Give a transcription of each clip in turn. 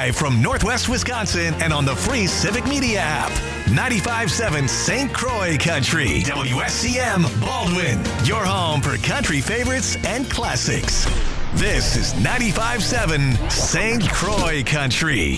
Live from Northwest Wisconsin and on the free Civic Media app. 95.7 St. Croix Country. WSCM Baldwin. Your home for country favorites and classics. This is 95.7 St. Croix Country.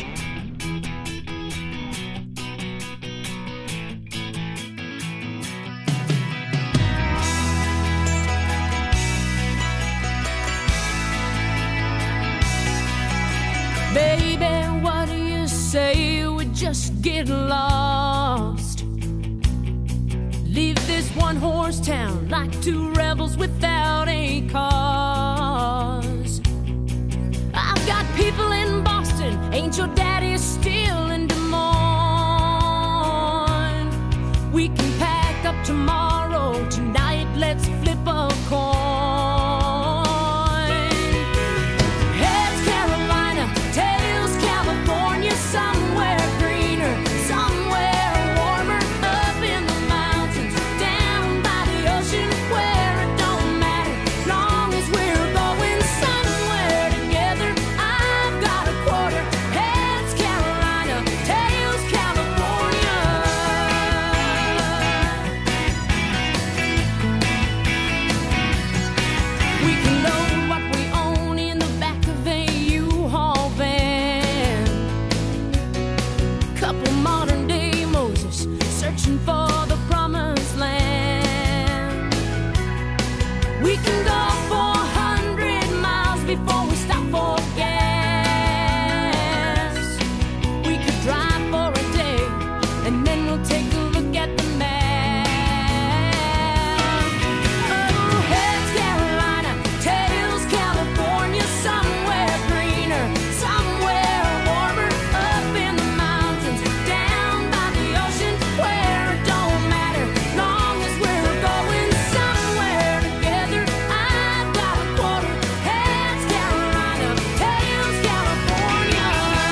Baby, what do you say we just get lost? Leave this one-horse town like two rebels without a cause. I've got people in Boston, ain't your daddy still in Des Moines? We can pack up tomorrow, tonight let's flip a coin. Somewhere greener, somewhere warmer, up in the mountains, down by the ocean, where it don't matter, long as we're going somewhere together. I've got a quarter, heads Carolina, tails California. We can load what we own in the back of a U-Haul van. Couple modern day Moses searching for the promised land. We can go 400 miles before we stop for gas. We could drive for a day and then we'll take a look at the map. Oh, heads Carolina, tails California, somewhere greener, somewhere warmer, up in the mountains, down by the ocean, where it don't matter, long as we're going somewhere together. I've got a quarter, heads Carolina, tails California.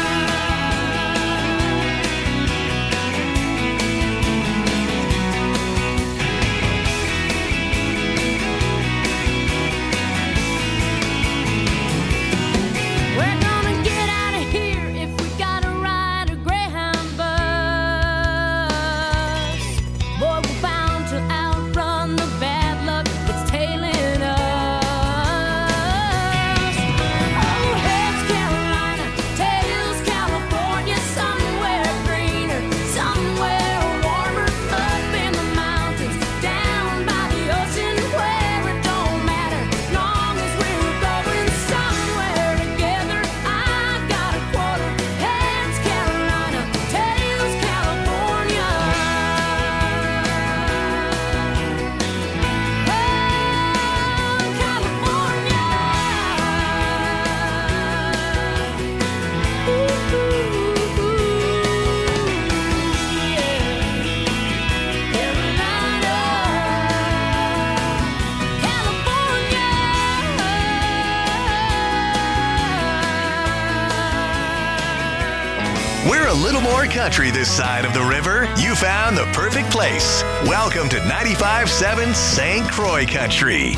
We're gonna get out of here if we gotta ride a Greyhound bus. Boy, we're bound to outrun the bad luck that's tailing us. Oh, heads Carolina, tails California, somewhere greener, somewhere warmer, up in the mountains, down by the ocean, where it don't matter, long as we're going somewhere together. I've got a quarter, heads Carolina, tails California. Oh, California. Ooh, ooh, yeah. Carolina, California. We're a little more country this side of the river. You found the perfect place. Welcome to 95.7 St. Croix Country.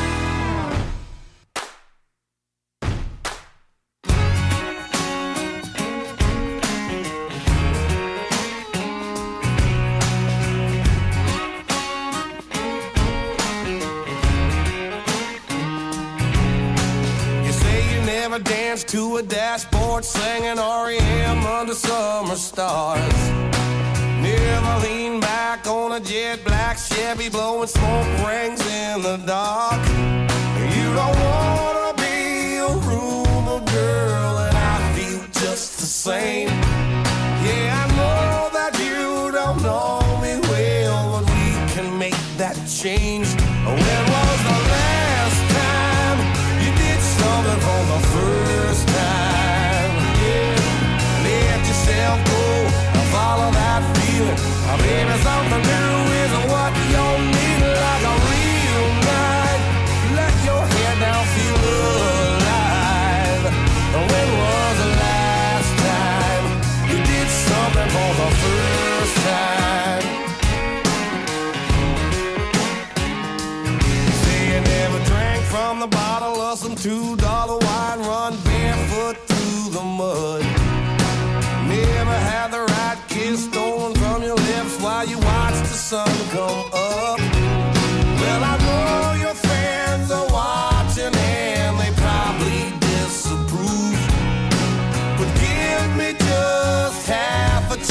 You say you never danced to a dashboard singing REM under summer stars. Never lean back on a jet black Chevy blowing smoke rings in the dark. You don't wanna be a rumor girl, and I feel just the same. Yeah, I know that you don't know me well, but we can make that change. When was the last time you did something for the first time? Yeah, let yourself go and follow that feeling. Maybe something new is what you'll need, like a real night. Let your head down, feel alive. When was the last time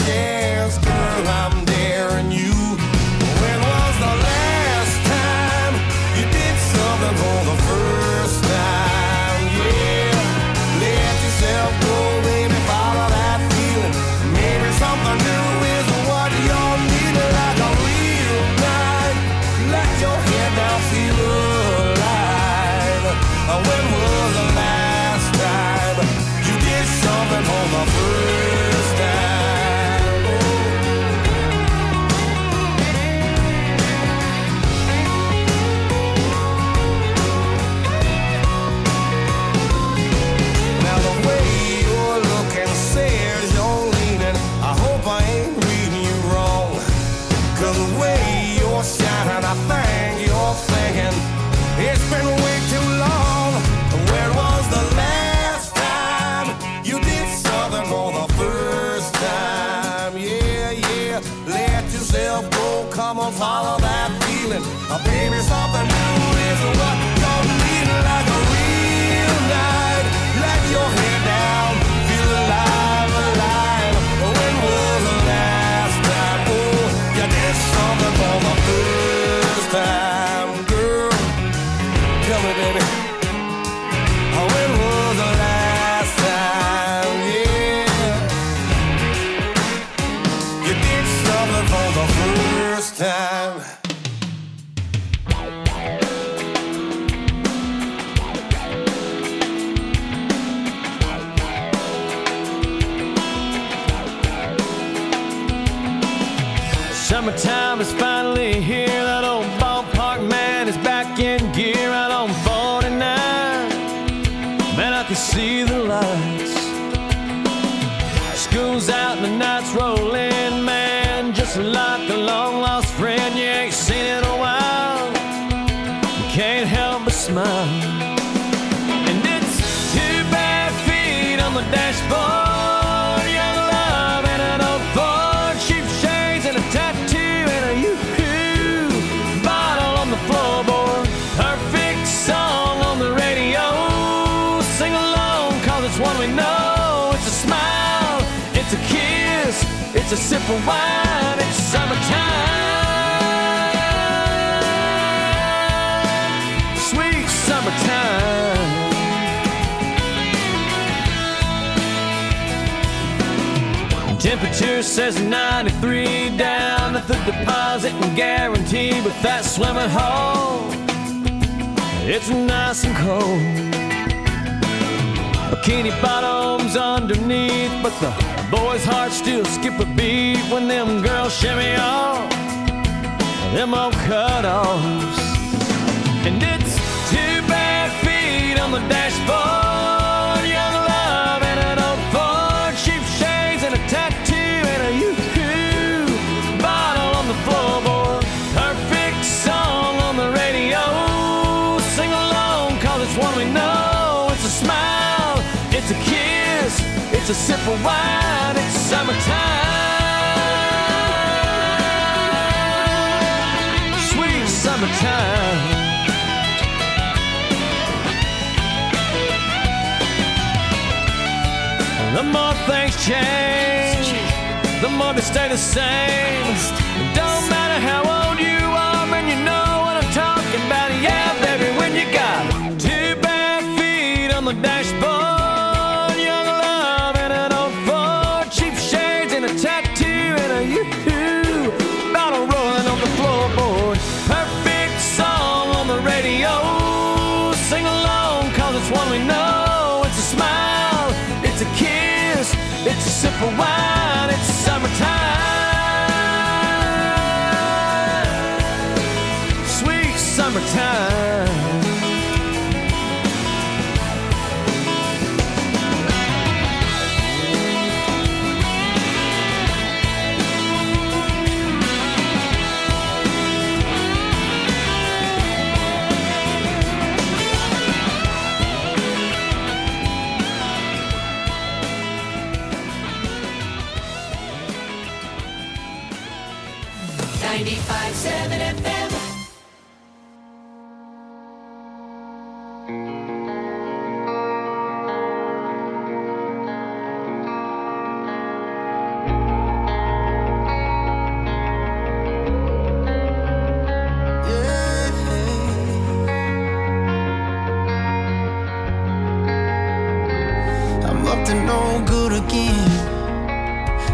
chance, girl, I'm daring you. When was the last time you did something for the first time? Yeah, let yourself go, baby, follow that feeling. Maybe something new is what you're needing, like a real night. Let your head down, feel alive. When was the last time you did something for the first time? Now the way you're looking says you're leaning. I hope I ain't reading you wrong. 'Cause the way you're shining, I think you're thinking it's been way too long. When was the last time you did something for the first time? Yeah, yeah, let yourself go, come on, follow that feeling. Baby, something new is what you're needing, like a real night. Let your head down, feel alive, alive. When was the last time, oh, you did something for the first time, girl? Tell me, baby. When was the last time, yeah, you did something for the first time? Summertime is finally here. That old ballpark man is back in gear out on 49. Man, I can see the lights. School's out and the night's rolling, man. Just like a long lost friend you ain't seen in a while. You can't help but smile. And it's two bare feet on the dashboard, young love and an old Ford, cheap shades and a tattoo and a yoo-hoo bottle on the floorboard. Perfect song on the radio. Sing along, 'cause it's one we know. It's a smile, it's a kiss, it's a sip of wine. It's summertime, sweet summertime. Temperature says 93 down at the deposit and guaranteed with that swimming hole. It's nice and cold. Bikini bottoms underneath, but the boys' hearts still skip a beat when them girls shimmy off them old cut-offs. And it's two bare feet on the dashboard, young love and an old Ford, cheap shades and a tattoo and a yoo-hoo bottle on the floorboard. Perfect song on the radio. Sing along, 'cause it's one we know. It's a smile, it's a kiss, it's a sip of wine. It's summertime, sweet summertime. The more things change, the more they stay the same. It don't matter how old you are, man, you know what I'm talking about. Yeah, baby, when you got two bare feet on the dashboard, young love and an old Ford, cheap shades and a tattoo and a yoo-hoo bottle rolling on the floorboard. Perfect song on the radio. Sing along, 'cause it's one we know. It's a smile, it's a kiss, it's a sip of wine. It's summertime, sweet summertime. FM.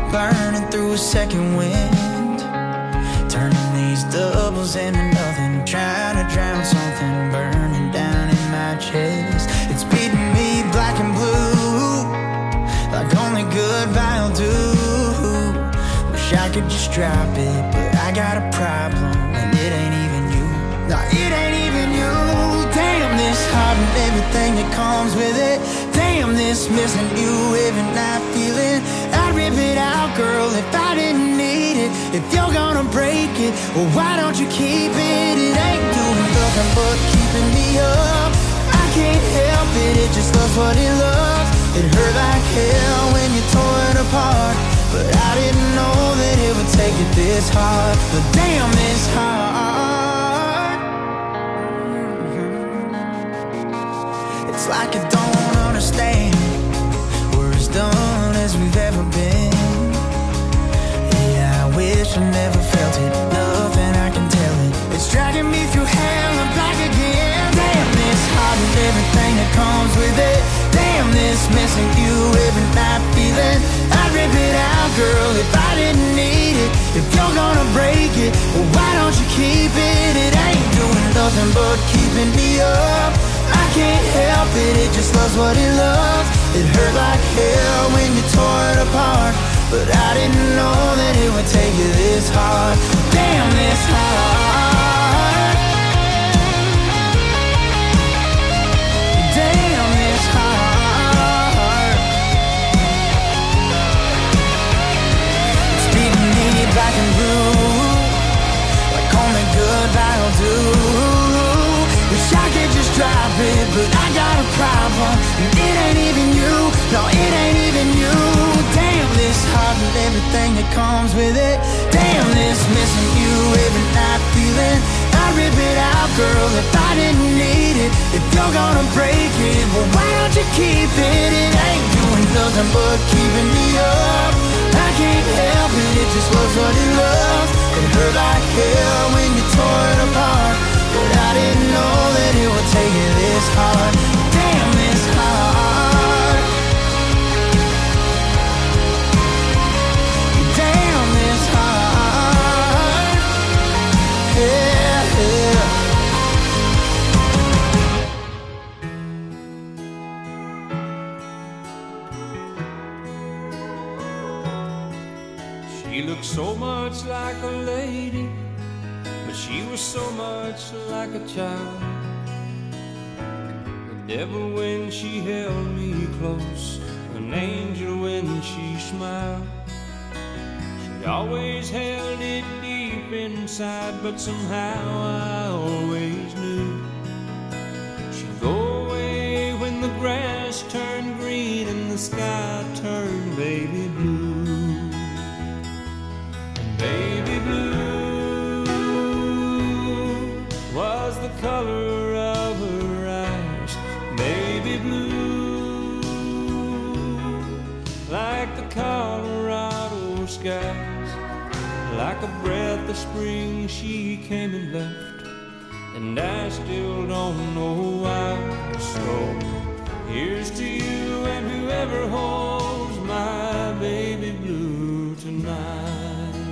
burning through a second wind, turning these doubles into nothing, trying to drown something burning down in my chest. It's beating me black and blue, like only good vinyl do. Wish I could just drop it, but I got a problem, and it ain't even you. No, it ain't even you. Damn, this heart and everything that comes with it. Damn, this missing you every night feeling. I'd rip it out, girl, if I didn't need it. If you're gonna break it, well, why don't you keep it? It ain't doing nothing but keeping me up. I can't help it, it just loves what it loves. It hurt like hell when you tore it apart, but I didn't know that it would take it this hard. But damn, it's hard. It's like I don't understand. We're as done as we've ever been. Yeah, I wish I never felt it. Nothing, I can tell it. It's dragging me through hell and back again. Damn, this heart and everything that comes with it. Damn, this missing you every night feeling. I'd rip it out, girl, if I didn't need it. If you're gonna break it, well, why don't you keep it? It ain't doing nothing but keeping me up. I can't help it, it just loves what it loves. It hurt like hell when you tore it apart, but I didn't know that it would take you this hard. Damn, this hard. Damn, this hard. It's beating me black and blue, like only good vinyl do. Wish I could just drop it, but I got a problem, and it ain't even you. No, it ain't even you. Damn, this heart and everything that comes with it. Damn, this missing you every night feeling. I'd rip it out, girl, if I didn't need it. If you're gonna break it, well, why don't you keep it? It ain't doing nothing but keeping me up. I can't help it, it just loves what it loves. It hurt like hell when you tore it apart, but I didn't know that it would take it this hard. Damn, this hard. Damn, this hard. Yeah, yeah. She looked so much like a lady, but she was so much like a child. The devil when she held me close, an angel when she smiled. She always held it deep inside, but somehow I always knew she'd go away when the grass turned green and the sky turned baby blue. And baby blue was the color of her eyes. Baby blue, like the Colorado skies. Like a breath of spring she came and left, and I still don't know why. So here's to you and whoever holds my baby blue tonight.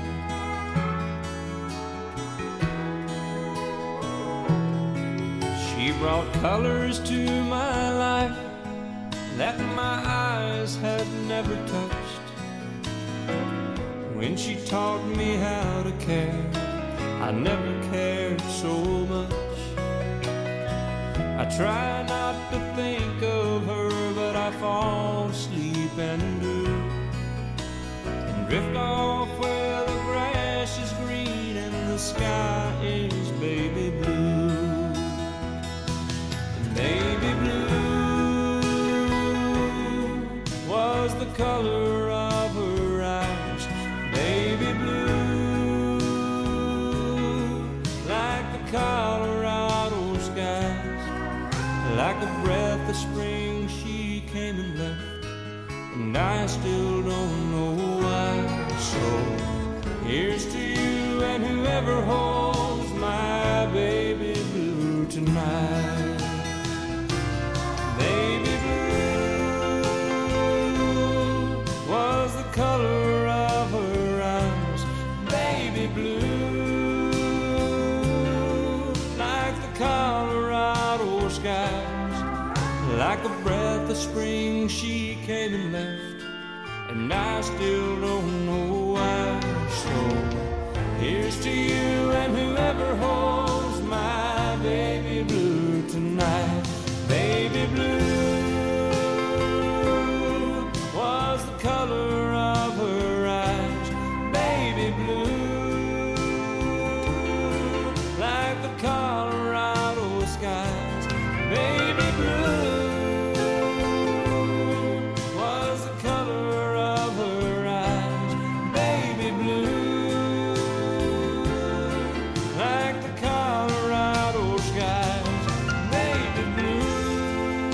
She brought colors to my life that my eyes had never touched. When she taught me how to care, I never cared so much. I try not to think of her, but I fall asleep and do, and drift off where the grass is green and the sky is baby blue. And baby blue was the color of her eyes. Baby blue, like the Colorado skies. Like a breath of spring she came and left, and I still don't know why. So here's to you and whoever holds my baby blue tonight. Baby blue was the color of blue, like the Colorado skies, like a breath of spring she came and left, and I still don't know why. So here's to you and whoever holds my baby blue tonight. Baby blue was the color of her eyes. Baby blue, like the Colorado skies. Baby blue was the color of her eyes. Baby blue, like the Colorado skies. Baby blue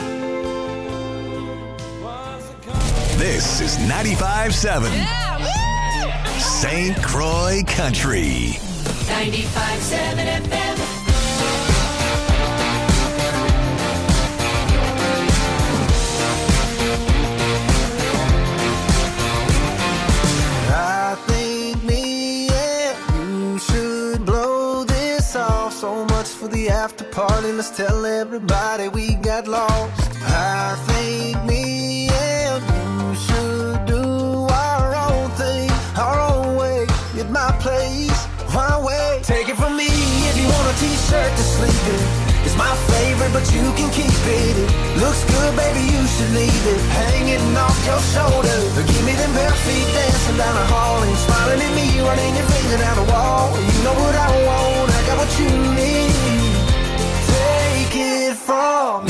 was the color. This is 95.7 St. Croix Country. 95.7 FM. I think me and you should blow this off. So much for the after party, let's tell everybody we got lost. I think me and you should do our own thing, our own way, at my place, my way. Take it from me, if you want a t-shirt to sleep in, it's my favorite, but you can keep it. It looks good, baby, you should leave it hanging off your shoulder. Give me them bare feet dancing down the hall and smiling at me, running your finger down the wall. You know what I want, I got what you need. Take it from me.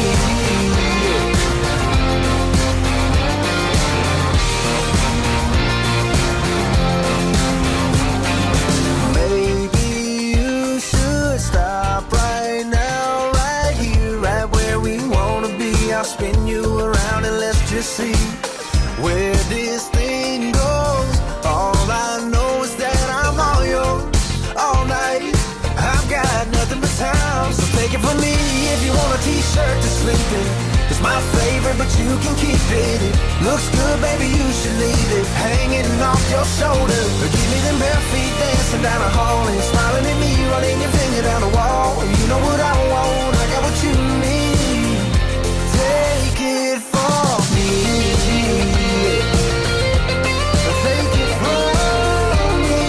Maybe you should stop right now, right here, right where we wanna be. I'll spin you around and let's just see where this thing goes. All I know is that I'm all yours all night. I've got nothing but time, so take it from me. If you want a t-shirt to sleep in, it's my favorite, but you can keep it. It looks good, baby, you should leave it hanging off your shoulder. Give me them bare feet dancing down the hall and smiling at me, running your finger down the wall. You know what I want, I got what you need. Take it from me. Take it from me.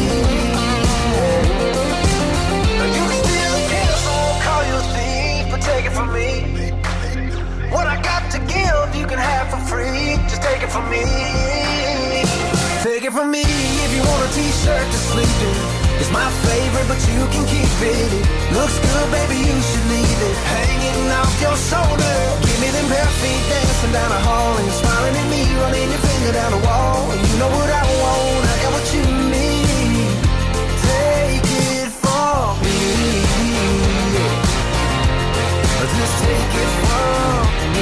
You can still kill, so I won't call you a thief, but take it from me. What I got to give, you can have for free. Just take it from me. Take it from me. If you want a t-shirt to sleep in, it's my favorite, but you can keep it. It looks good, baby, you should leave it hanging off your shoulder. Give me them bare feet dancing down the hall and smiling at me, running your finger down the wall. You know what I want, I got what you need. Take it from me. Just take it from me.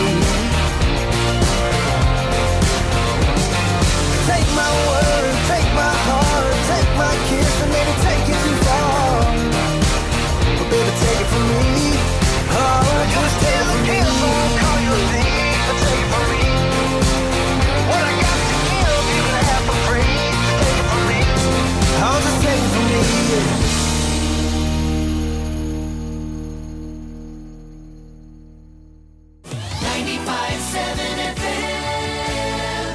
Take my word, take my heart, take my kiss, and maybe take it too far. But baby, take it from me. Oh, just take it from me. I won't call you a thief, but take it from me. What I got to give, you can have for free. Just take it from me. I'll just take it from me. 95.7 FM.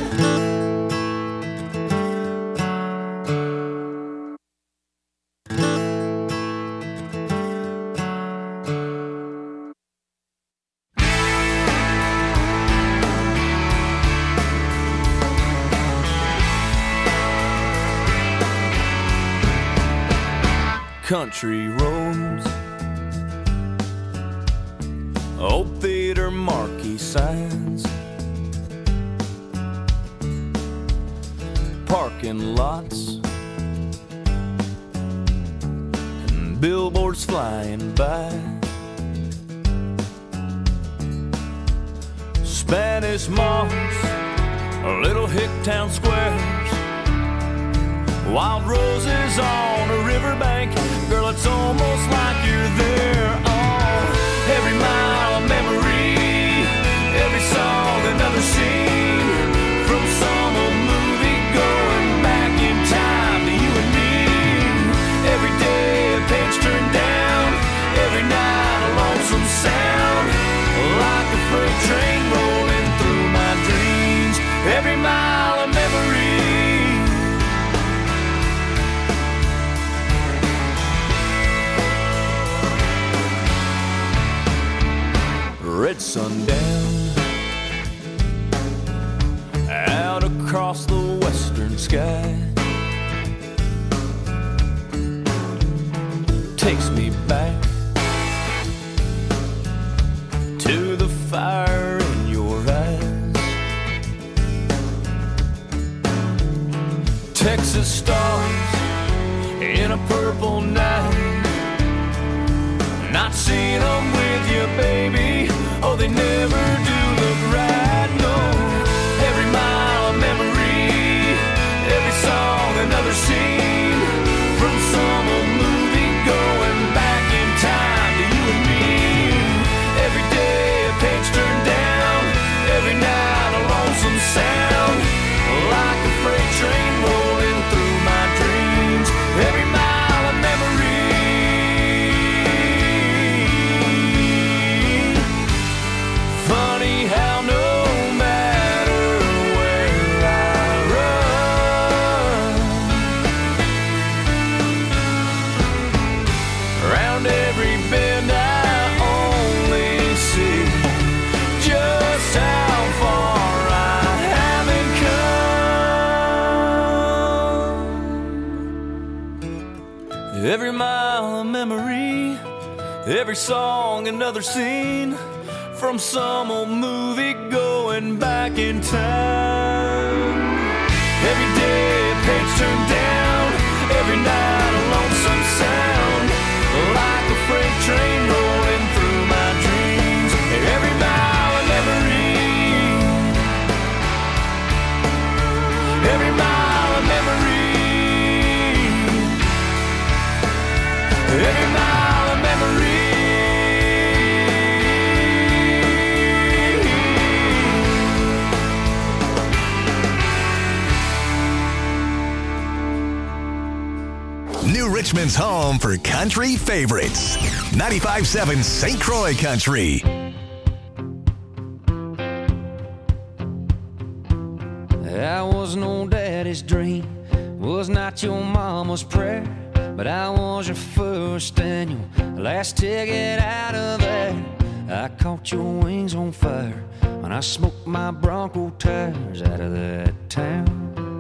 Country roads, old theater marquee signs, parking lots, and billboards flying by. Spanish moss, little hick town squares, wild roses on a riverbank. Girl, it's almost like you're there. Oh, every mile of memory, every song another scene, from some old movie going back in time to you and me. Texas stars in a purple night. Not seeing them with you, baby. Oh, they never do look right, no. Every mile a memory, every song another scene. From some old movie going back in time to you and me. Every day a page turned down, every night a lonesome sound. Like a freight train rolling through my dreams. Every mile a memory. Funny how no matter where I run, around every bend I only see just how far I haven't come. Every mile a memory, every song another scene. From some old movie going back in time. Every day a page turned down, every night a lonesome sound. Like a freight train rolling through my dreams. Every mile a memory. Every mile a memory. Every mile a memory. New Richmond's home for country favorites. 95.7 St. Croix Country. I was no daddy's dream, was not your mama's prayer, but I was your first and your last ticket out of there. I caught your wings on fire when I smoked my Bronco tires out of that town.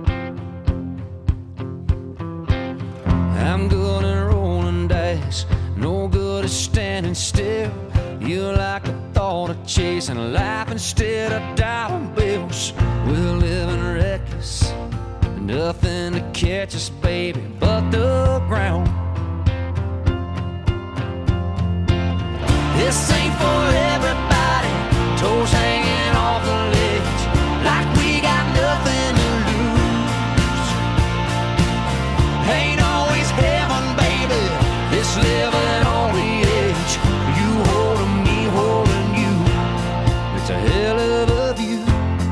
I'm good at rolling dice, no good at standing still. You like the thought of chasing life instead of dollar bills. We're living reckless, nothing to catch us, baby, but the ground. This ain't for everybody, toes hanging off the ledge, like we got nothing to lose. Ain't always heaven, baby, this living on the edge. You holding me, holding you, it's a hell of a view.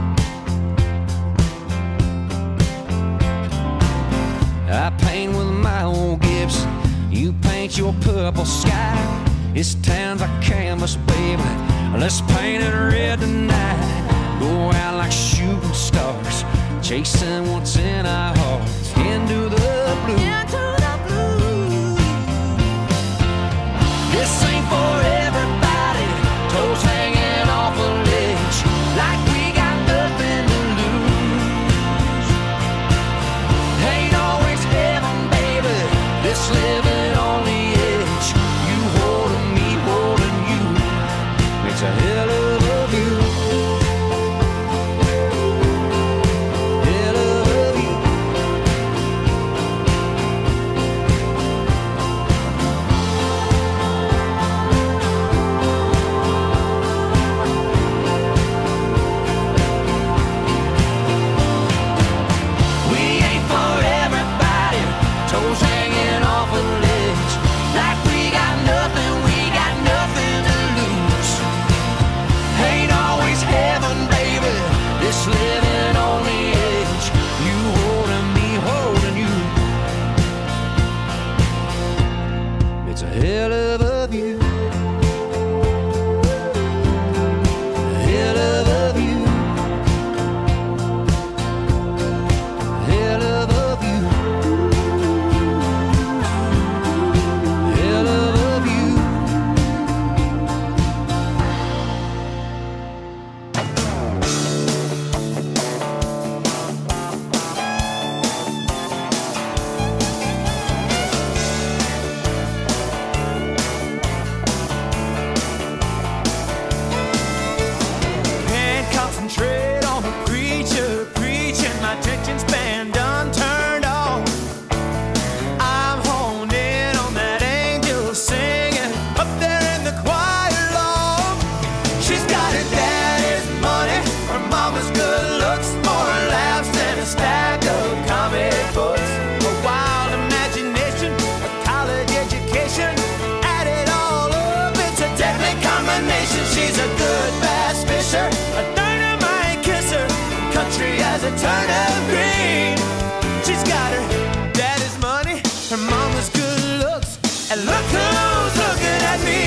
I paint with my old Gibson, you paint your purple sky. This town's a canvas, baby, let's paint it red tonight. Go out like shooting stars, chasing what's in our hearts, into the blue. This ain't for everybody, toes hanging off a ledge, like we got nothing to lose. Ain't always heaven, baby, this living on the edge. You holding me, holding you, it's a hell of a view. Hell of a view. turnip green. She's got her daddy's money, her mama's good looks, and look who's looking at me.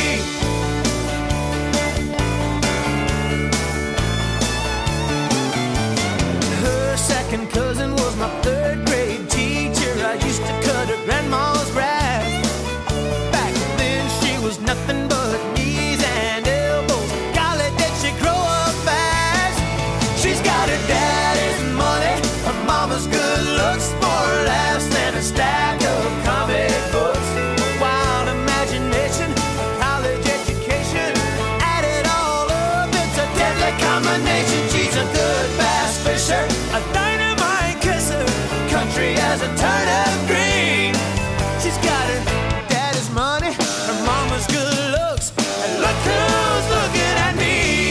Her second cousin was my third grade teacher. I used to cut her grandma's grass. Back then she was nothing but knees and elbows. Golly, did she grow up fast. She's got her daddy's money, her mama's good looks, more laughs than a stack of comic books. A wild imagination, a college education, add it all up, it's a deadly combination. She's a good bass fisher, a dynamite kisser, country as a turnip green. She's got her daddy's money, her mama's good looks, and look who's looking at me.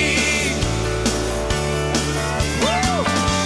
Woo!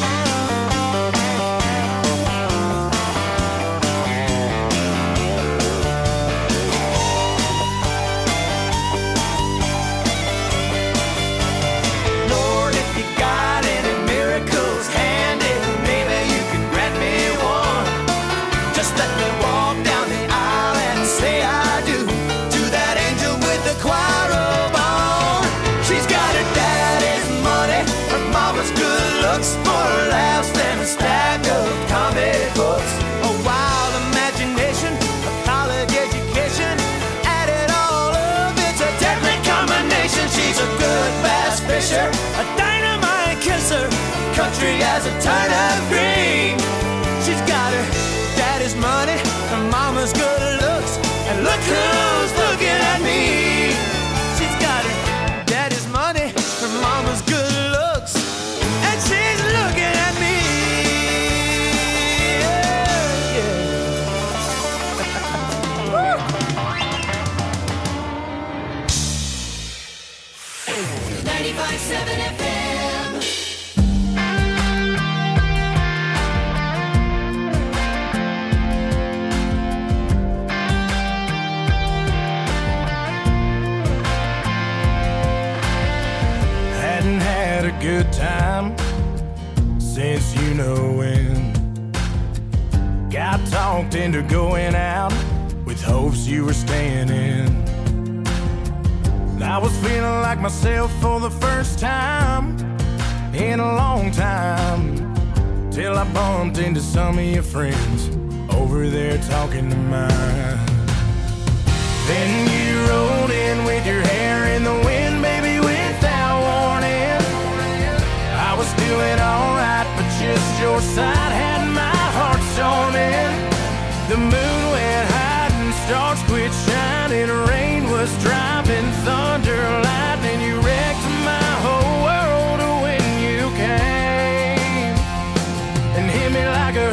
Lord, if you got any miracles handy, maybe you can grant me one. Just let me walk down the aisle and say I do to that angel with the choir robe on. She's got her daddy's money, her mama's good looks, more laughs than a stack of comic books. A wild imagination, a college education, add it all up, it's a deadly combination. She's a good bass fisher, a dynamite kisser, country as a turnip green. She's got her daddy's money, her mama's good looks, and look who's looking at me. She's got her daddy's money, her mama's good looks, and she's looking at me. Yeah, yeah. Woo! 95.7 FM. Hadn't had a good time since you know when. Got talked into going out with hopes you were staying in. I was feeling like myself for the first time in a long time, till I bumped into some of your friends over there talking to mine. Then you rolled in with your hair in the wind, baby, without warning. I was doing alright, but just your side had my heart storming. The moon went high and stars quit shining. Rain was driving, thunder, lightning. You wrecked my whole world when you came and hit me like a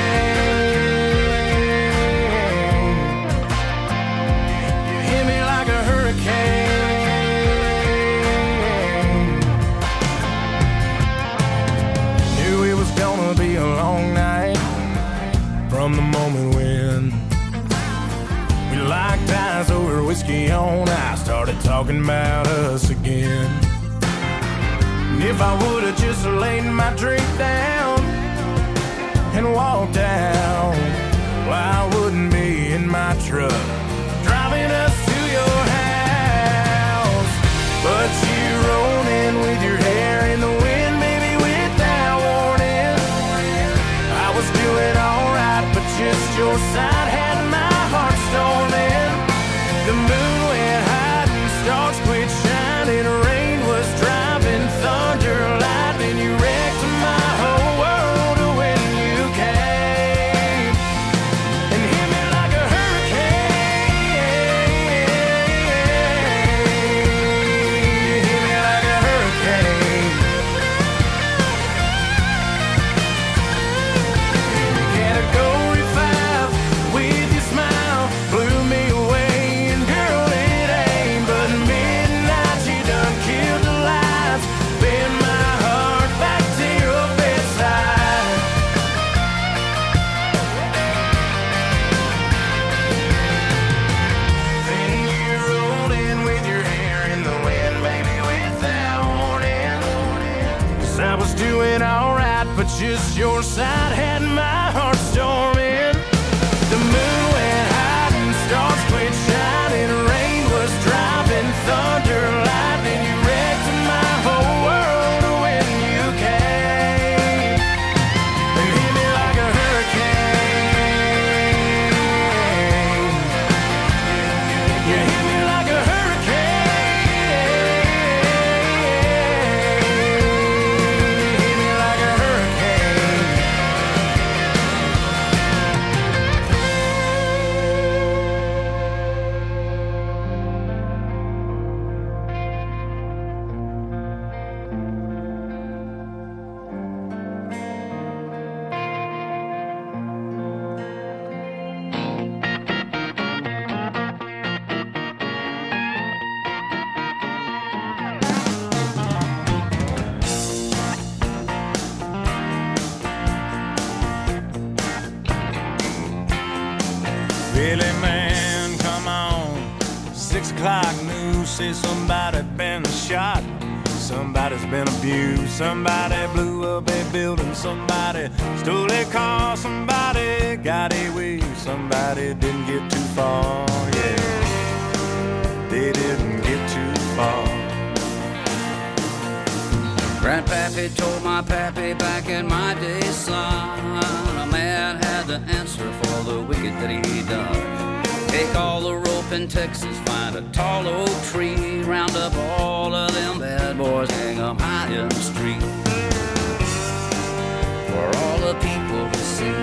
hurricane. You hit me like a hurricane. Knew it was gonna be a long night from the moment when we locked eyes over whiskey on ice, started talking about us again. And if I would've just laid my drink down and walked out, well, I wouldn't be in my truck driving us to your house. But you rolled in with your hair in the wind, baby, without warning. I was doing alright, but just your side had my heart storming. The moon went high and stars quit shining. Rain was driving, thunder, lightning. You wrecked my whole world when you came and hit me like a hurricane. Hit me like a hurricane. Category 5 with your smile, blue 'cause your side had my heart storming. The moon went high and stars quit shining. Rain was dropping, thunder, lightning. You wrecked my whole world when you came and hit me like a hurricane. You hit me like a hurricane. Hit me like a hurricane. Really, man, come on. 6 o'clock news says somebody been shot. Somebody's been abused. Somebody blew up a building. Somebody stole a car. Somebody got away. Somebody didn't get too far. Yeah, they didn't get too far. Grandpappy told my pappy back in my day, son, a man had to answer for the wicked that he done. Take all the rope in Texas, find a tall oak tree, round up all of them bad boys, hang them high in the street for all the people to see.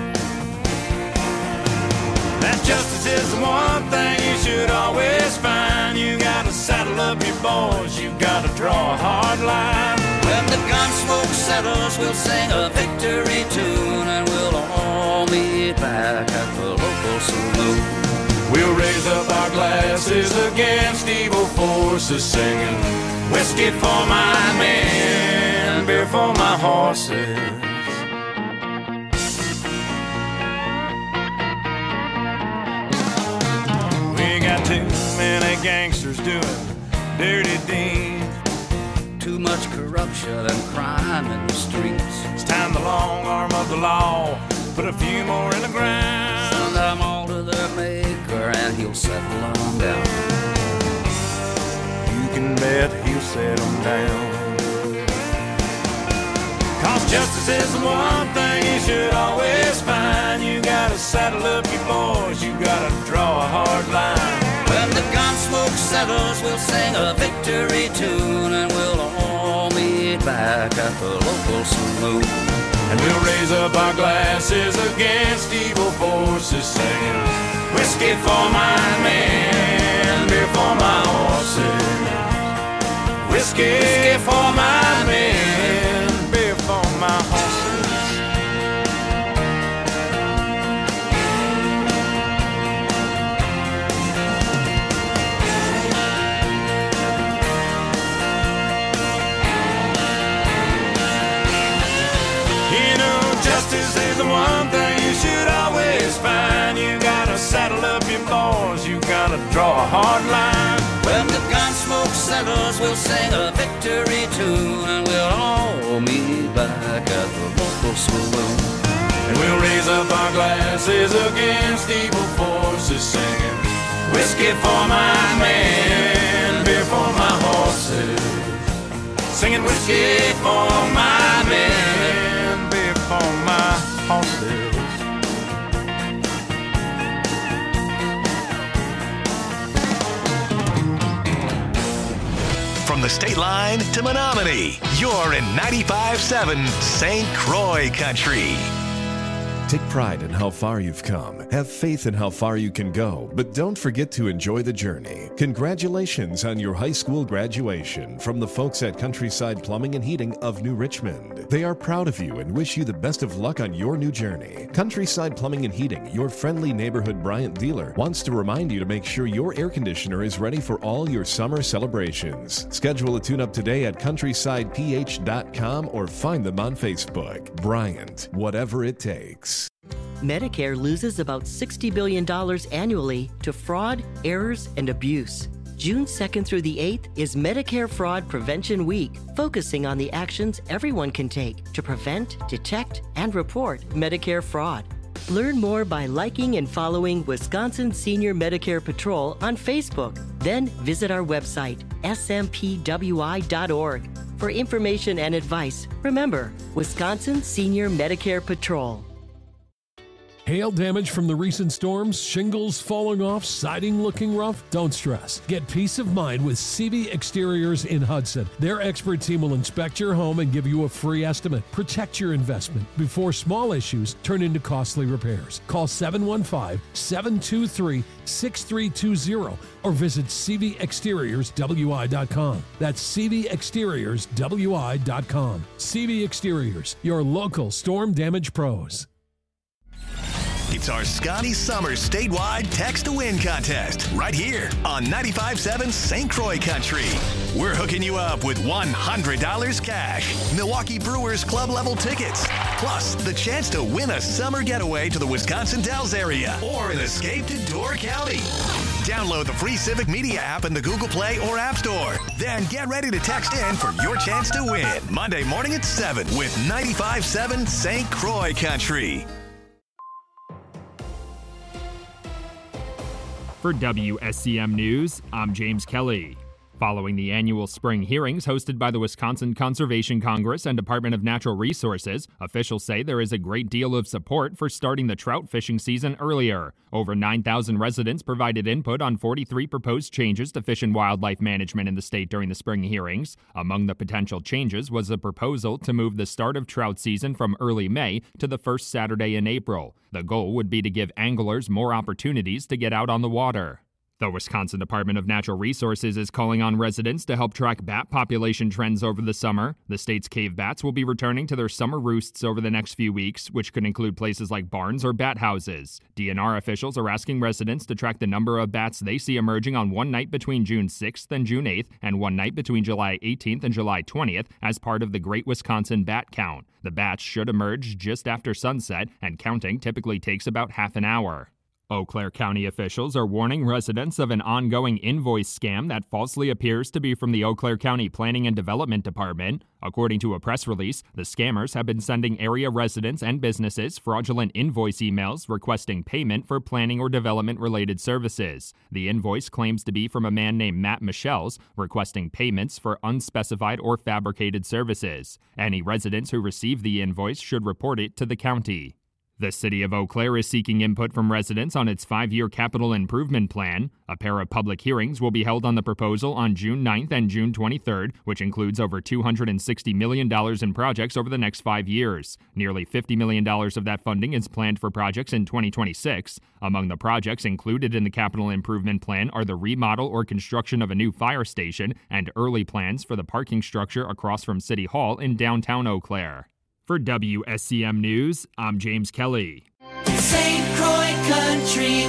That justice is the one thing you should always find. You gotta saddle up your boys, you gotta draw a hard line. When the gun smoke settles, we'll sing a victory tune, and we'll all meet back at the local saloon. We'll raise up our glasses against evil forces, singing whiskey for my men, beer for my horses. We got too many gangsters doing dirty deeds. Too much corruption and crime in the streets. It's time the long arm of the law put a few more in the ground. Send them all to their maker and he'll settle them down. You can bet he'll set them down. 'Cause justice is the one thing you should always find. You gotta saddle up your boys, you gotta draw a hard line. When the gun smoke settles, we'll sing a victory tune, and we'll all meet back at the local saloon. And we'll raise up our glasses against evil forces, singing whiskey for my men, beer for my horses. Whiskey for my men, beer for my horses. Justice is the one thing you should always find. You gotta saddle up your boys, you gotta draw a hard line. When the gun smoke settles, we'll sing a victory tune, and we'll all meet back at the local saloon. And we'll raise up our glasses against evil forces, singing whiskey for my men, beer for my horses. Singing whiskey for my men, beer for my horses. From the state line to Menominee, you're in 95.7 St. Croix Country. Take pride in how far you've come. Have faith in how far you can go, but don't forget to enjoy the journey. Congratulations on your high school graduation from the folks at Countryside Plumbing and Heating of New Richmond. They are proud of you and wish you the best of luck on your new journey. Countryside Plumbing and Heating, your friendly neighborhood Bryant dealer, wants to remind you to make sure your air conditioner is ready for all your summer celebrations. Schedule a tune-up today at countrysideph.com or find them on Facebook. Bryant, whatever it takes. Medicare loses about $60 billion annually to fraud, errors, and abuse. June 2nd through the 8th is Medicare Fraud Prevention Week, focusing on the actions everyone can take to prevent, detect, and report Medicare fraud. Learn more by liking and following Wisconsin Senior Medicare Patrol on Facebook. Then visit our website, smpwi.org. For information and advice, remember, Wisconsin Senior Medicare Patrol. Hail damage from the recent storms, shingles falling off, siding looking rough? Don't stress. Get peace of mind with CV Exteriors in Hudson. Their expert team will inspect your home and give you a free estimate. Protect your investment before small issues turn into costly repairs. Call 715-723-6320 or visit cvexteriorswi.com. That's cvexteriorswi.com. CV Exteriors, your local storm damage pros. It's our Scotty Summer statewide Text to Win contest right here on 95.7 St. Croix Country. We're hooking you up with $100 cash, Milwaukee Brewers club level tickets, plus the chance to win a summer getaway to the Wisconsin Dells area or an escape to Door County. Download the free Civic Media app in the Google Play or App Store. Then get ready to text in for your chance to win Monday morning at 7 with 95.7 St. Croix Country. For WSCM News, I'm James Kelly. Following the annual spring hearings hosted by the Wisconsin Conservation Congress and Department of Natural Resources, officials say there is a great deal of support for starting the trout fishing season earlier. Over 9,000 residents provided input on 43 proposed changes to fish and wildlife management in the state during the spring hearings. Among the potential changes was a proposal to move the start of trout season from early May to the first Saturday in April. The goal would be to give anglers more opportunities to get out on the water. The Wisconsin Department of Natural Resources is calling on residents to help track bat population trends over the summer. The state's cave bats will be returning to their summer roosts over the next few weeks, which could include places like barns or bat houses. DNR officials are asking residents to track the number of bats they see emerging on one night between June 6th and June 8th and one night between July 18th and July 20th as part of the Great Wisconsin Bat Count. The bats should emerge just after sunset, and counting typically takes about half an hour. Eau Claire County officials are warning residents of an ongoing invoice scam that falsely appears to be from the Eau Claire County Planning and Development Department. According to a press release, the scammers have been sending area residents and businesses fraudulent invoice emails requesting payment for planning or development-related services. The invoice claims to be from a man named Matt Michels, requesting payments for unspecified or fabricated services. Any residents who receive the invoice should report it to the county. The city of Eau Claire is seeking input from residents on its 5-year capital improvement plan. A pair of public hearings will be held on the proposal on June 9th and June 23rd, which includes over $260 million in projects over the next 5 years. Nearly $50 million of that funding is planned for projects in 2026. Among the projects included in the capital improvement plan are the remodel or construction of a new fire station and early plans for the parking structure across from City Hall in downtown Eau Claire. For WSCM News, I'm James Kelly. St. Croix Country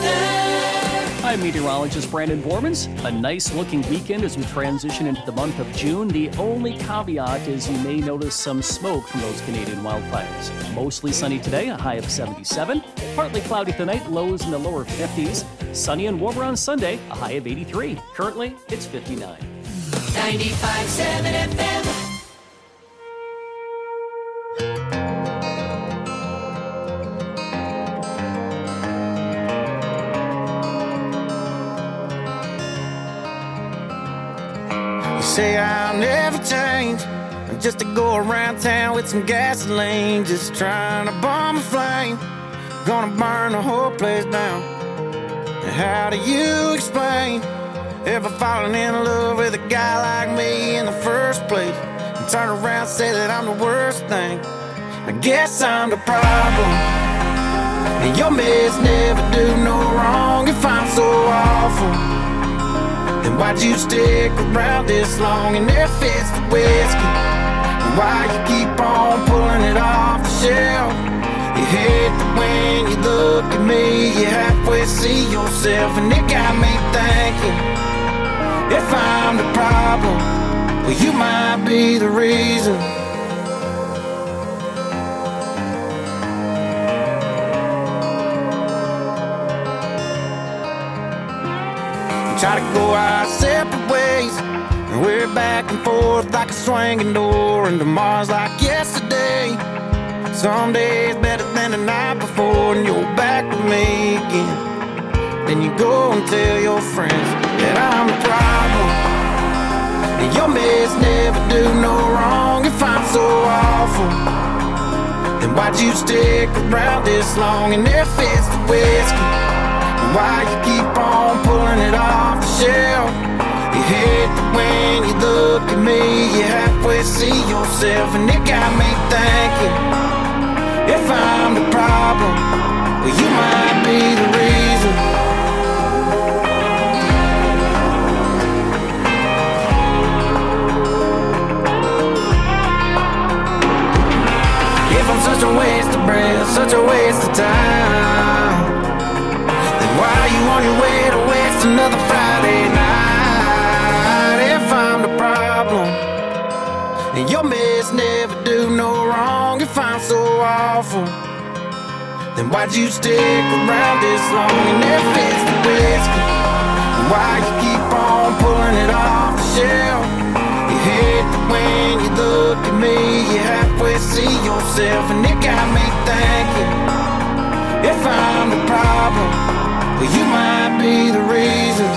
weather. I'm meteorologist Brandon Bormans. A nice-looking weekend as we transition into the month of June. The only caveat is you may notice some smoke from those Canadian wildfires. Mostly sunny today, a high of 77. Partly cloudy tonight, lows in the lower 50s. Sunny and warmer on Sunday, a high of 83. Currently, it's 59. 95.7 FM. Say I'll never change, just to go around town with some gasoline, just trying to bomb a flame, gonna burn the whole place down. And how do you explain ever falling in love with a guy like me in the first place, and turn around and say that I'm the worst thing? I guess I'm the problem, and your mess never do no wrong. If I'm so awful, then why'd you stick around this long and there fits the whiskey? And why you keep on pulling it off the shelf? You hate that when you look at me, you halfway see yourself, and it got me thinking, if I'm the problem, well you might be the reason. try to go our separate ways, and we're back and forth like a swinging door, and tomorrow's like yesterday. Some days better than the night before, and you're back with me again. Then you go and tell your friends that I'm the problem, and your mess never do no wrong. If I'm so awful, then why'd you stick around this long? And if it's the whiskey, then why you keep on pulling it off the shelf? You hate that when you look at me, you halfway see yourself, and it got me thinking, if I'm the problem, well, you might be the reason. If I'm such a waste of breath, such a waste of time, then why are you on your way to waste another Friday night? If I'm the problem, and your mess never do no wrong. If I'm so awful, then why'd you stick around this long? And if it's the whiskey, then why you keep on pulling it off the shelf? You hate that when you look at me, you halfway see yourself, and it got me thinking, if I'm the problem, well, you might be the reason.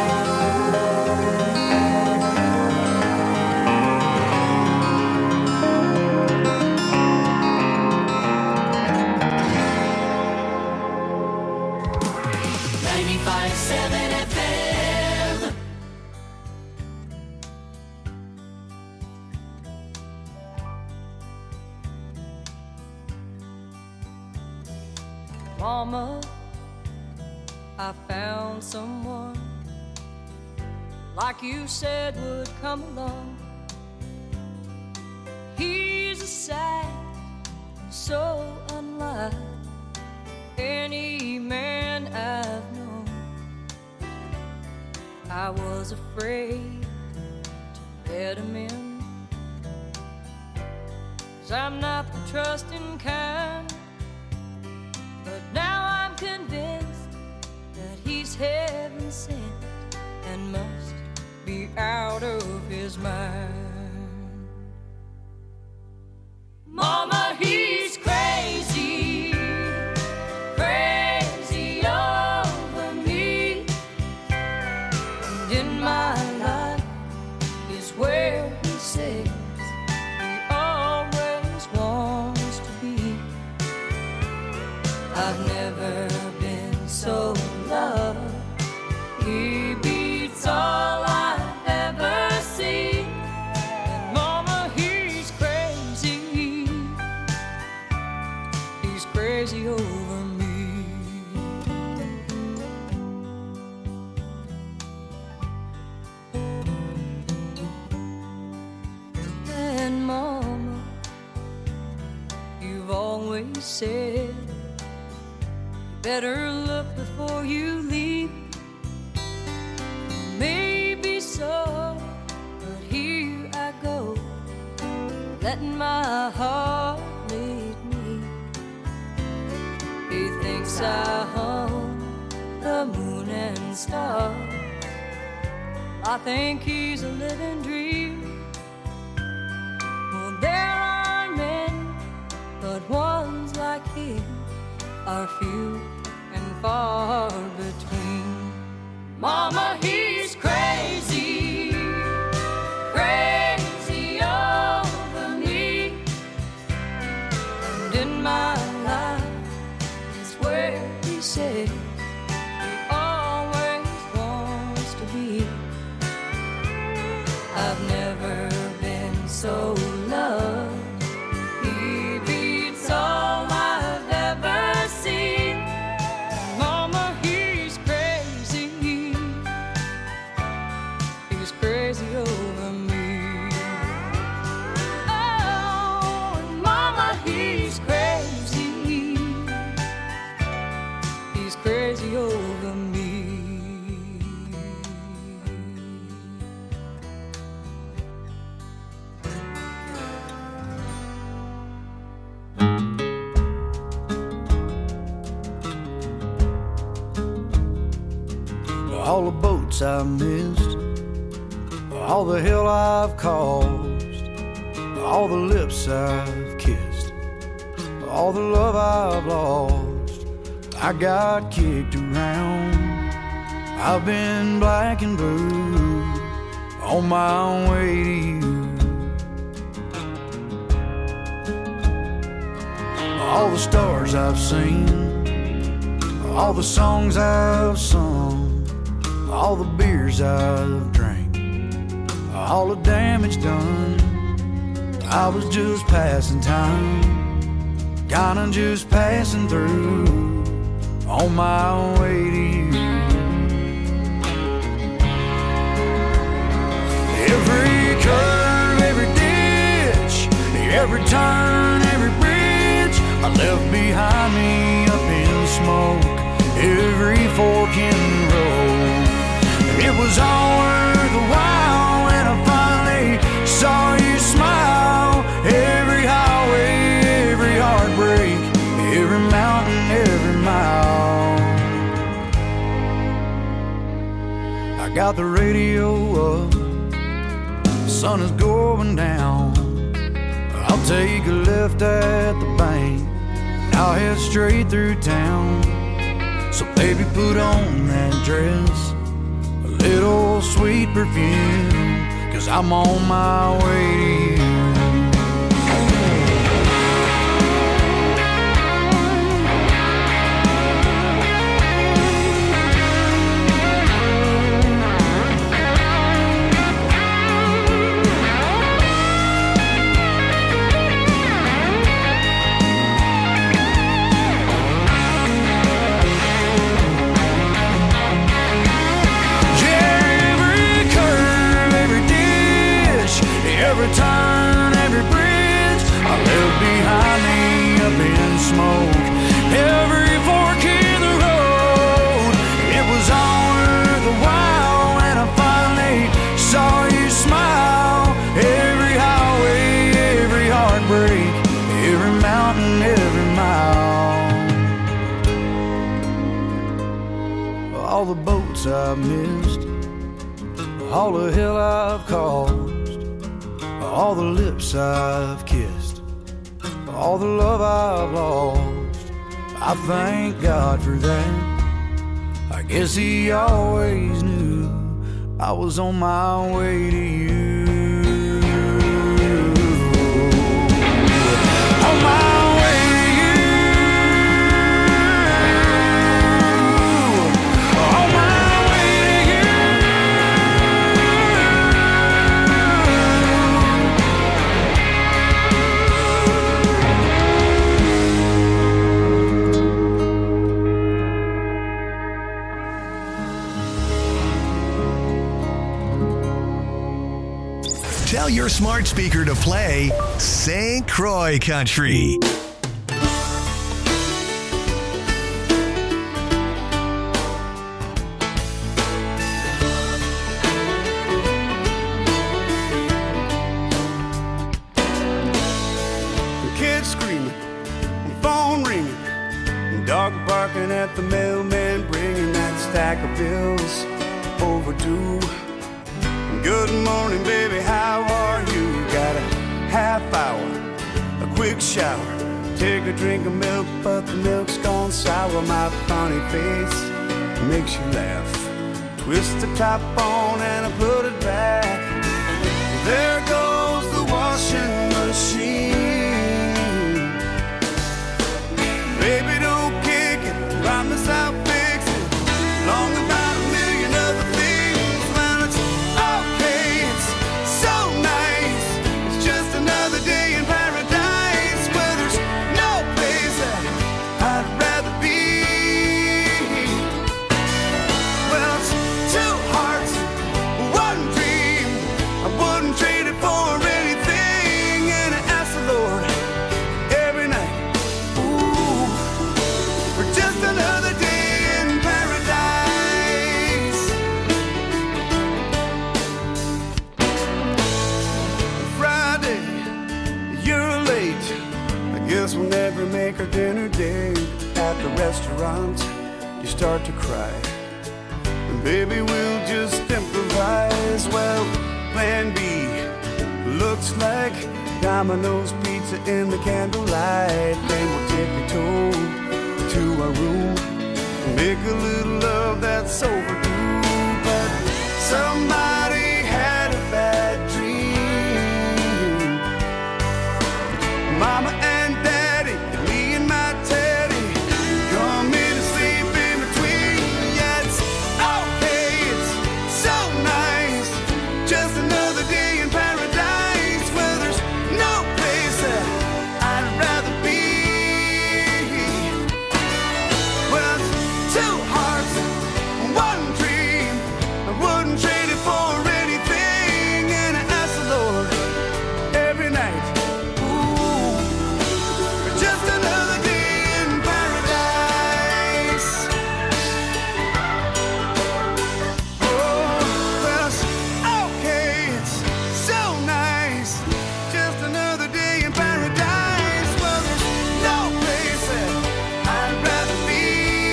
95.7 FM. Mama, I found someone like you said would come along. He's a sight so unlike any man I've known. I was afraid to let him in, 'cause I'm not the trusting kind. But now I'm convinced that he's heaven sent and must be out of his mind. Mama, he's crazy, crazy over me. And in my life is where he says he always wants to be. I've never been so loved. He beats all I've ever seen. And Mama, he's crazy. He's crazy over me. And Mama, you've always said better look before you leave. Maybe so, but here I go, letting my heart lead me. He thinks I hum the moon and stars. I think he's a living dream. Well, there are men, but ones like him are few and far between. Mama, he's crazy, crazy over me. And in my life is where he says he always wants to be. I've never been so loved. He beats all I've ever seen. Mama, he's crazy. He's crazy over me. Oh, Mama, he's crazy. all the boats I've missed, all the hell I've caused, all the lips I've kissed, all the love I've lost. I got kicked around, I've been black and blue, on my way to you. All the stars I've seen, all the songs I've sung, all the beers I've drank, all the damage done. I was just passing time, kinda just passing through, on my way to you. Every curve, every ditch, every turn, every bridge I left behind me up in smoke, every fork in the road. It was all worth a while when I finally saw you smile. Every highway, every heartbreak, every mountain, every mile. I got the radio up, the sun is going down. I'll take a left at the bank, I'll head straight through town. So baby, put on that dress, a little sweet perfume, 'cause I'm on my way to you. Every turn, every bridge I left behind me up in smoke, every fork in the road. It was all worth a while when I finally saw you smile. Every highway, every heartbreak, every mountain, every mile. All the boats I've missed, all the hell I've caused, all the lips I've kissed, all the love I've lost. I thank God for that. I guess He always knew I was on my way to you. On my way to you. On my way to you. Tell your smart speaker to play St. Croix Country. The kids screaming, the phone ringing, the dog barking at the mailman, bringing that stack of bills overdue. Good morning, baby, how are you? Got a half hour, a quick shower, take a drink of milk, but the milk's gone sour. My funny face makes you laugh. Twist the top on and I put it back. There goes the washing machine. Baby, don't kick it, promise I'll fix it. Long about a million other things. Well, it's okay, it's so nice. It's just another day in paradise where there's no place that I'd rather be. Well, it's two hearts, one dream. I wouldn't trade it for anything. And I ask the Lord every night, ooh, for just another day in paradise. Friday, you're late. I guess we'll never make our dinner date. At the restaurant, you start to cry. Baby, we'll just improvise. Well, plan B looks like Domino's pizza in the candlelight. Then we'll take a tour to our room, make a little love that's overdue. But somebody had a bad dream. Mama and Daddy, me and my Teddy, come in and sleep in between. Yeah, it's okay, it's so nice. Just another day in paradise where there's no place that I'd rather be. Well, it's two hearts, one dream. I wouldn't trade it for anything. And I ask the Lord every night, ooh, for just another day in paradise. Oh, well, it's okay, it's so nice. Just another day in paradise. Well, there's no place that I'd rather be.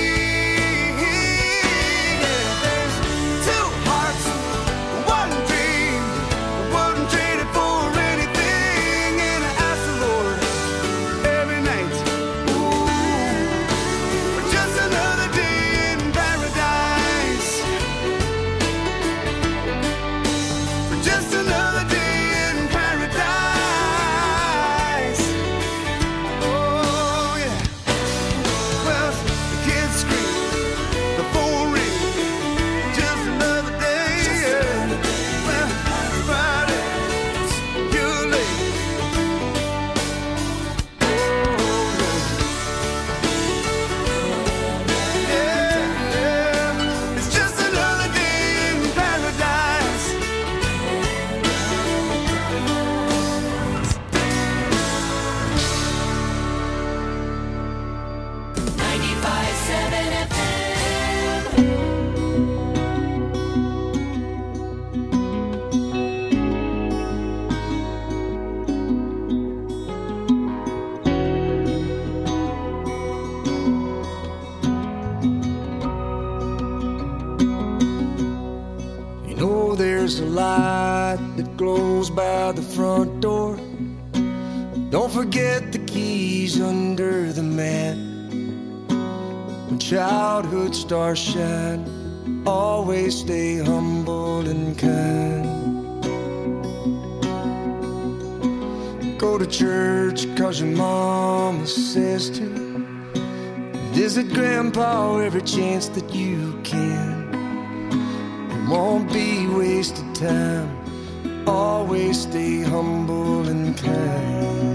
Yeah, there's two hearts, one dream. I wouldn't trade it for anything. And I ask the Lord every night, ooh, for just another day in paradise. For just another day in paradise. Oh, yeah. Well, the kids scream, the phone rings, just another day. Yeah. Well, it's Friday, you're late. Oh, yeah. It's just another day in paradise. 95.7 FM. You know there's a light that glows by the front door. Don't forget the keys under the mat. When childhood stars shine, always stay humble and kind. Go to church 'cause your mama says to. Visit grandpa every chance that you can. It won't be wasted time. Always stay humble and kind.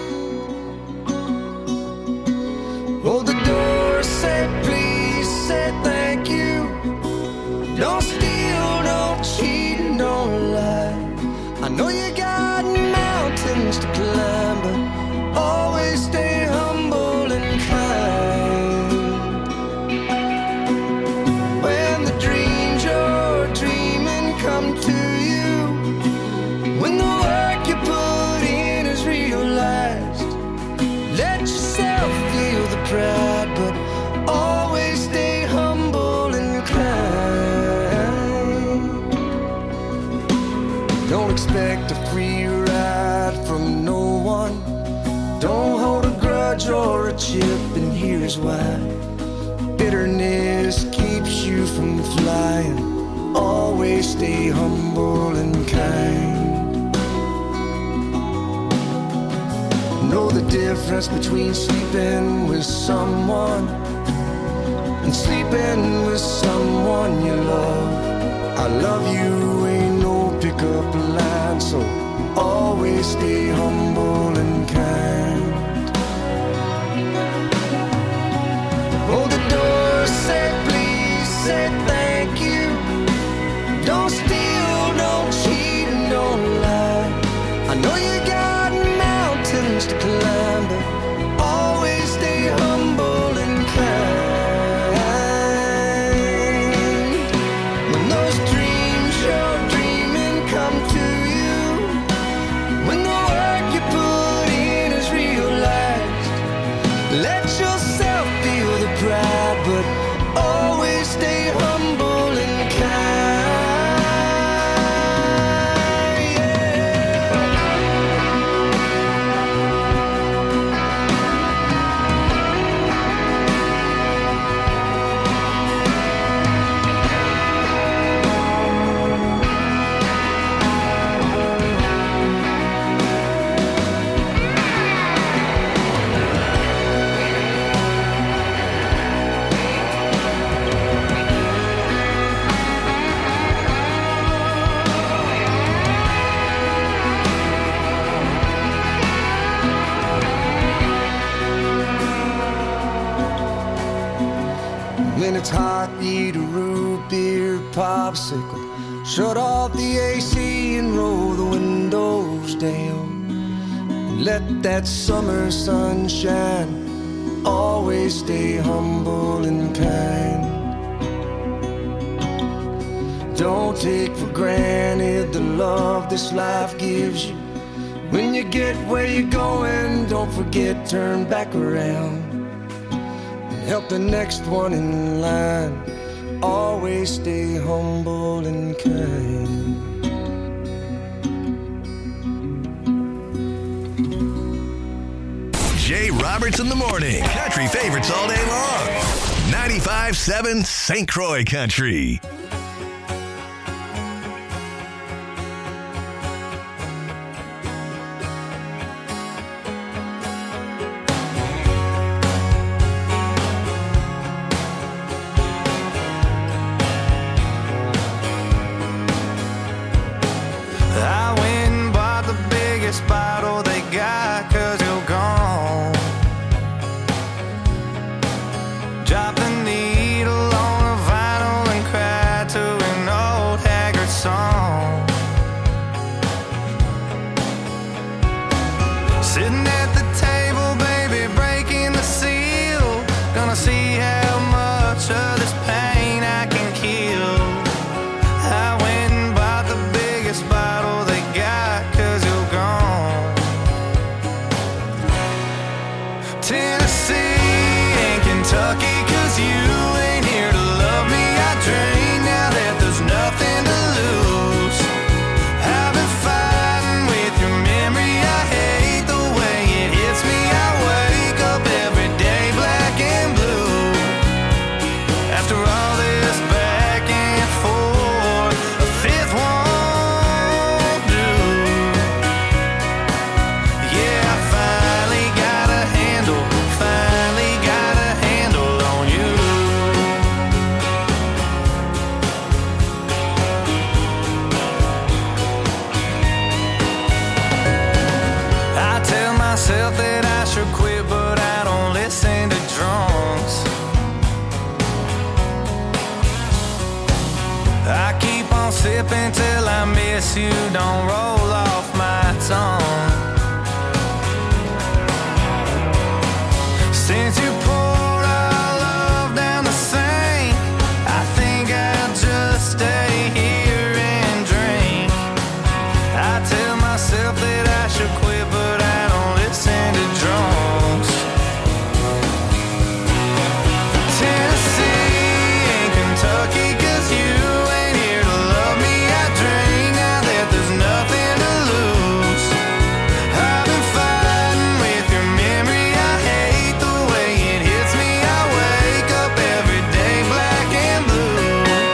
Hold the door, say please, say thank you. Don't steal, don't cheat, and don't lie. I know you got mountains to climb, but always stay humble and kind. When the dreams you're dreaming come to you, when the work you put in is realized, let yourself feel the pride, but always stay humble and kind. Don't expect a free ride from no one. Don't hold a grudge or a chip, and here's why. Bitterness keeps you from flying. Always stay humble and kind. Know the difference between sleeping with someone and sleeping with someone you love. I love you ain't no pickup line, so always stay humble and kind. Hold the door, say please, say thank you. Don't steal, don't cheat, and don't lie. I know you got mountains to climb, but always stay humble and kind. When those dreams you're dreaming come to you, when the work you put When it's hot, eat a root beer popsicle. Shut off the AC and roll the windows down. Let that summer sun shine. Always stay humble and kind. Don't take for granted the love this life gives you. When you get where you're going, don't forget, turn back around and help the next one in line. Always stay humble and kind. Jay Roberts in the morning. Country favorites all day long. 95.7 St. Croix Country. Bottle they got, 'cause you're gone. Drop the needle on a vinyl and cry to an old haggard song. Sitting at the table, baby, breaking the seal. Gonna see how much of this pain I can kill. I went and bought the biggest bottle they got, 'cause you're gone. Tennessee and Kentucky, 'cause you ain't here to love me. I drink now that there's nothing to lose. I've been fighting with your memory. I hate the way it hits me. I wake up every day black and blue. After all this back and forth, a fifth won't do. Yeah, I finally got a handle on you. I tell myself that I should quit, but I don't listen to drunks. I keep on sipping till I miss you. Don't roll off my tongue.